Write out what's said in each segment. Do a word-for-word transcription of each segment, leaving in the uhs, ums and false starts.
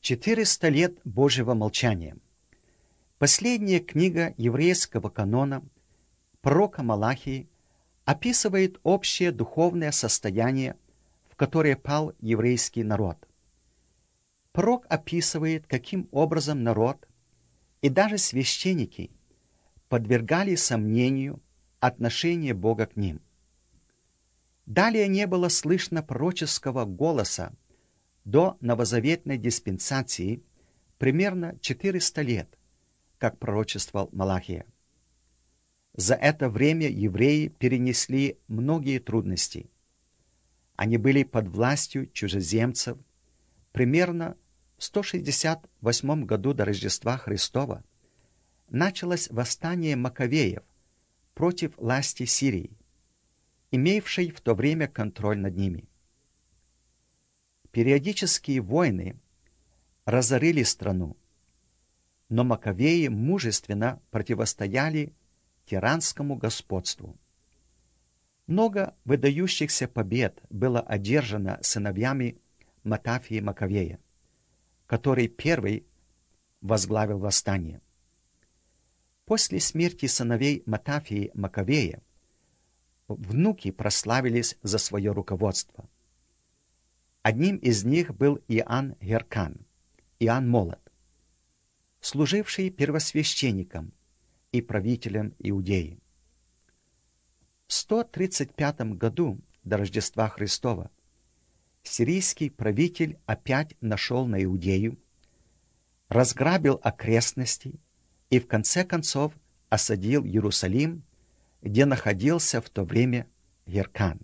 Четыреста лет Божьего молчания. Последняя книга еврейского канона, пророка Малахии, описывает общее духовное состояние, в которое пал еврейский народ. Пророк описывает, каким образом народ и даже священники подвергали сомнению отношение Бога к ним. Далее не было слышно пророческого голоса до новозаветной диспенсации примерно четыреста лет, как пророчествовал Малахия. За это время евреи перенесли многие трудности. Они были под властью чужеземцев. Примерно в сто шестьдесят восьмом году до Рождества Христова началось восстание Маковеев против власти Сирии, имевшей в то время контроль над ними. Периодические войны разорили страну, но Маковеи мужественно противостояли тиранскому господству. Много выдающихся побед было одержано сыновьями Матафии Маковея, который первый возглавил восстание. После смерти сыновей Матафии Маковея внуки прославились за свое руководство. Одним из них был Иоанн Геркан, Иоанн Молод, служивший первосвященником и правителем Иудеи. В сто тридцать пятом году до Рождества Христова сирийский правитель опять нашел на Иудею, разграбил окрестности и в конце концов осадил Иерусалим, где находился в то время Геркан.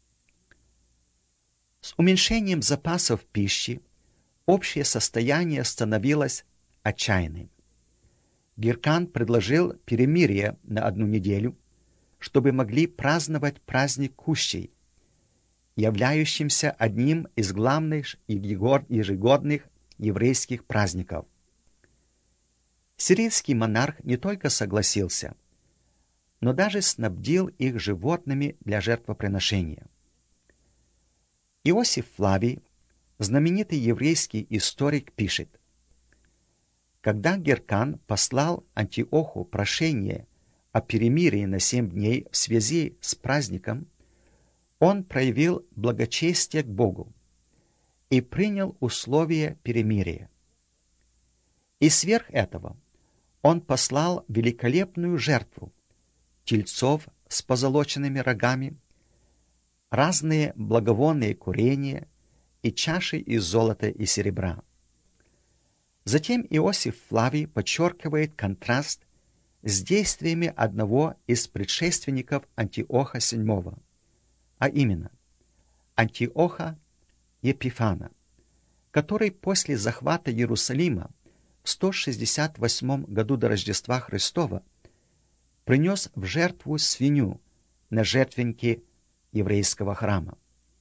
С уменьшением запасов пищи общее состояние становилось отчаянным. Геркан предложил перемирие на одну неделю, чтобы могли праздновать праздник Кущей, являющимся одним из главных ежегодных еврейских праздников. Сирийский монарх не только согласился, но даже снабдил их животными для жертвоприношения. Иосиф Флавий, знаменитый еврейский историк, пишет: когда Геркан послал Антиоху прошение о перемирии на семь дней в связи с праздником, он проявил благочестие к Богу и принял условия перемирия. И сверх этого он послал великолепную жертву тельцов с позолоченными рогами, разные благовонные курения и чаши из золота и серебра. Затем Иосиф Флавий подчеркивает контраст с действиями одного из предшественников Антиоха седьмого, а именно Антиоха Епифана, который после захвата Иерусалима в сто шестьдесят восьмом году до Рождества Христова принес в жертву свинью на жертвеннике еврейского храма.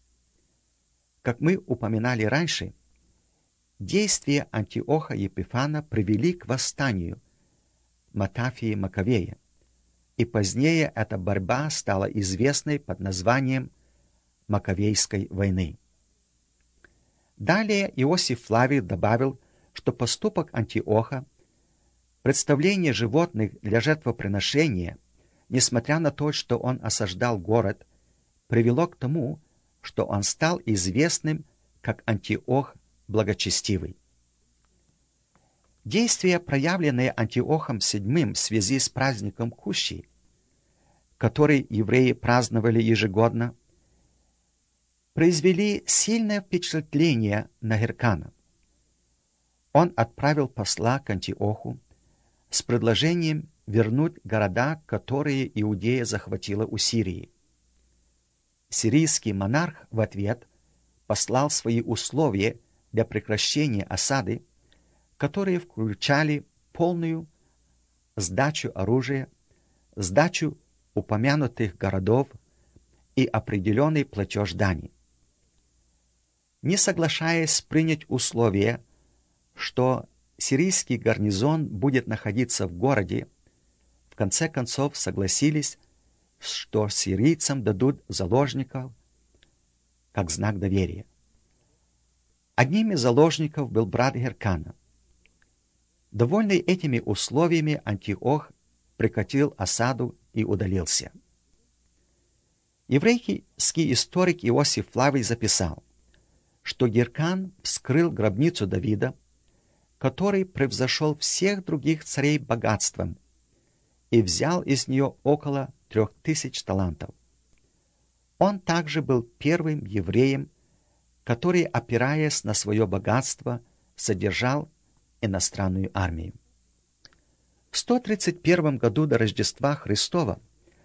Как мы упоминали раньше, действия Антиоха Епифана привели к восстанию Матафии Маковея, и позднее эта борьба стала известной под названием Маковейской войны. Далее Иосиф Флавий добавил, что поступок Антиоха, представление животных для жертвоприношения, несмотря на то, что он осаждал город, привело к тому, что он стал известным как Антиох Благочестивый. Действия, проявленные Антиохом седьмым в связи с праздником Кущи, который евреи праздновали ежегодно, произвели сильное впечатление на Геркана. Он отправил посла к Антиоху с предложением вернуть города, которые Иудея захватила у Сирии. Сирийский монарх в ответ послал свои условия для прекращения осады, которые включали полную сдачу оружия, сдачу упомянутых городов и определенный платеж дани. Не соглашаясь принять условия, что сирийский гарнизон будет находиться в городе, в конце концов согласились, что сирийцам дадут заложников как знак доверия. Одним из заложников был брат Геркана. Довольный этими условиями, Антиох прекратил осаду и удалился. Еврейский историк Иосиф Флавий записал, что Геркан вскрыл гробницу Давида, который превзошел всех других царей богатством, и взял из нее около трех тысяч талантов. Он также был первым евреем, который, опираясь на свое богатство, содержал иностранную армию. В сто тридцать первом году до Рождества Христова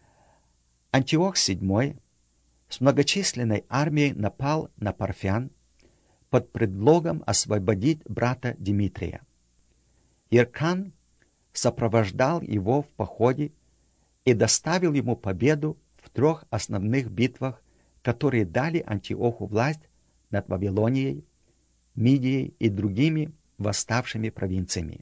Антиох седьмой с многочисленной армией напал на парфян под предлогом освободить брата Димитрия. Геркан сопровождал его в походе и доставил ему победу в трех основных битвах, которые дали Антиоху власть над Вавилонией, Мидией и другими восставшими провинциями.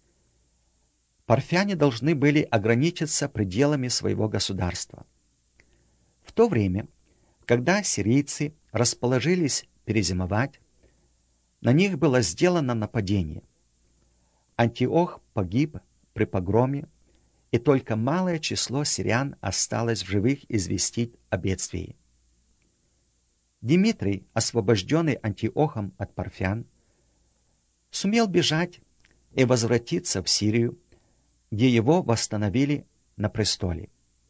Парфяне должны были ограничиться пределами своего государства. В то время, когда сирийцы расположились перезимовать, на них было сделано нападение. Антиох погиб при погроме, и только малое число сириян осталось в живых известить о бедствии. Димитрий, освобожденный Антиохом от парфян, сумел бежать и возвратиться в Сирию, где его восстановили на престоле.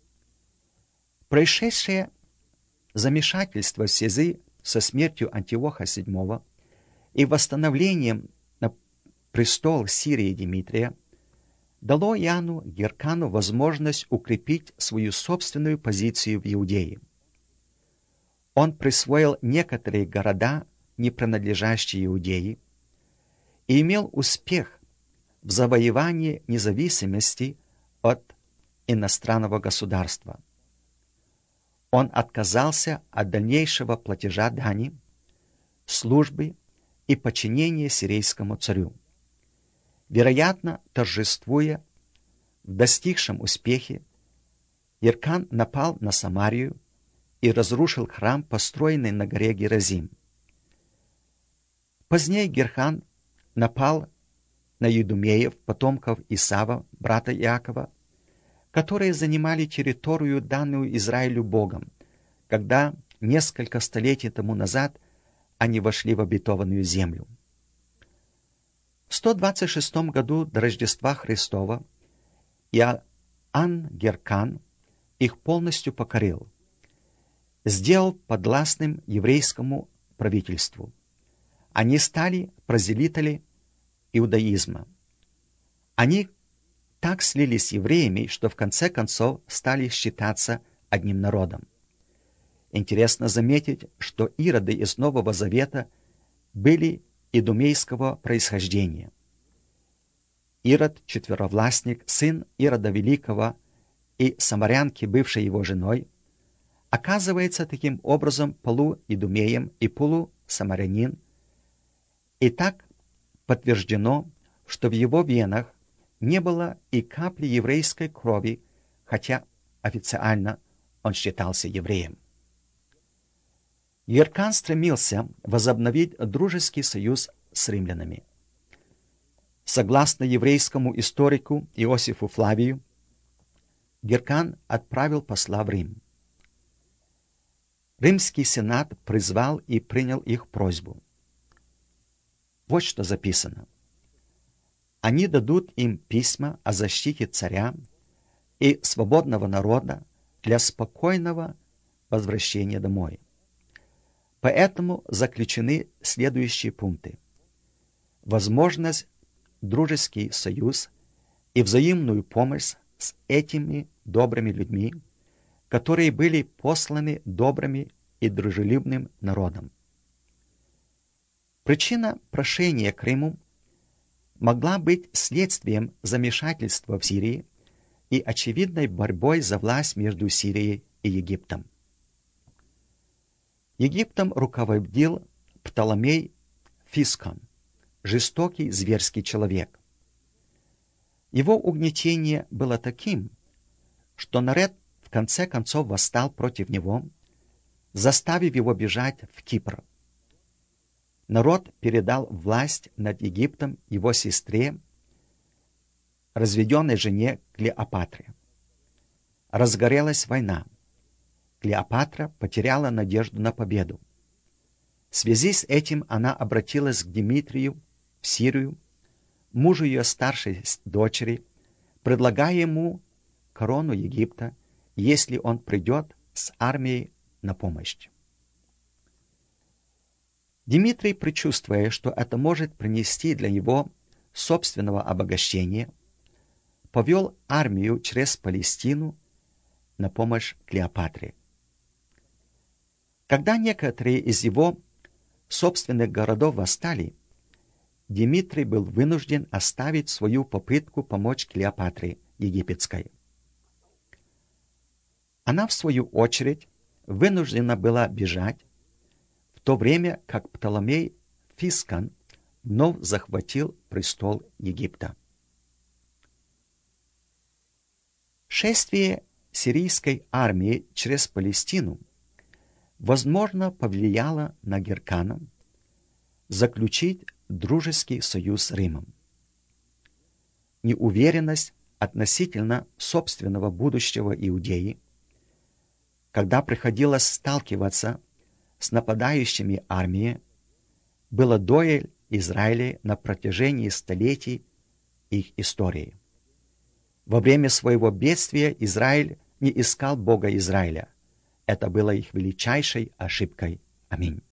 Происшедшее замешательство в связи со смертью Антиоха седьмого и восстановлением на престол Сирии Димитрия дало Иоанну Геркану возможность укрепить свою собственную позицию в Иудее. Он присвоил некоторые города, не принадлежащие Иудее, и имел успех в завоевании независимости от иностранного государства. Он отказался от дальнейшего платежа дани, службы и подчинения сирийскому царю. Вероятно, торжествуя в достигшем успехе, Геркан напал на Самарию и разрушил храм, построенный на горе Геразим. Позднее Геркан напал на Едумеев, потомков Исава, брата Иакова, которые занимали территорию, данную Израилю Богом, когда несколько столетий тому назад они вошли в обетованную землю. В сто двадцать шестом году до Рождества Христова Иоанн Геркан их полностью покорил, сделал подвластным еврейскому правительству. Они стали прозелитами иудаизма. Они так слились с евреями, что в конце концов стали считаться одним народом. Интересно заметить, что ироды из Нового Завета были идумейского происхождения. Ирод, четверовластник, сын Ирода Великого и самарянки, бывшей его женой, оказывается таким образом полуидумеем и полусамарянин, и так подтверждено, что в его венах не было и капли еврейской крови, хотя официально он считался евреем. Геркан стремился возобновить дружеский союз с римлянами. Согласно еврейскому историку Иосифу Флавию, Геркан отправил посла в Рим. Римский сенат призвал и принял их просьбу. Вот что записано. Они дадут им письма о защите царя и свободного народа для спокойного возвращения домой. Поэтому заключены следующие пункты. Возможность дружеский союз и взаимную помощь с этими добрыми людьми, которые были посланы добрыми и дружелюбным народом. Причина прошения к Риму могла быть следствием замешательства в Сирии и очевидной борьбой за власть между Сирией и Египтом. Египтом руководил Птоломей Фискон, жестокий зверский человек. Его угнетение было таким, что народ в конце концов восстал против него, заставив его бежать в Кипр. народ передал власть над Египтом его сестре, разведенной жене Клеопатре. Разгорелась война. Клеопатра потеряла надежду на победу. В связи с этим она обратилась к Дмитрию в Сирию, мужу ее старшей дочери, предлагая ему корону Египта, если он придет с армией на помощь. Дмитрий, предчувствуя, что это может принести для его собственного обогащения, повел армию через Палестину на помощь Клеопатре. Когда некоторые из его собственных городов восстали, Дмитрий был вынужден оставить свою попытку помочь Клеопатре египетской. Она, в свою очередь, вынуждена была бежать, в то время как Птоломей Фискан вновь захватил престол Египта. Шествие сирийской армии через Палестину, возможно, повлияло на Геркана заключить дружеский союз с Римом. Неуверенность относительно собственного будущего Иудеи, когда приходилось сталкиваться с нападающими армиями, было доель Израиля на протяжении столетий их истории. Во время своего бедствия Израиль не искал Бога Израиля. Это было их величайшей ошибкой. Аминь.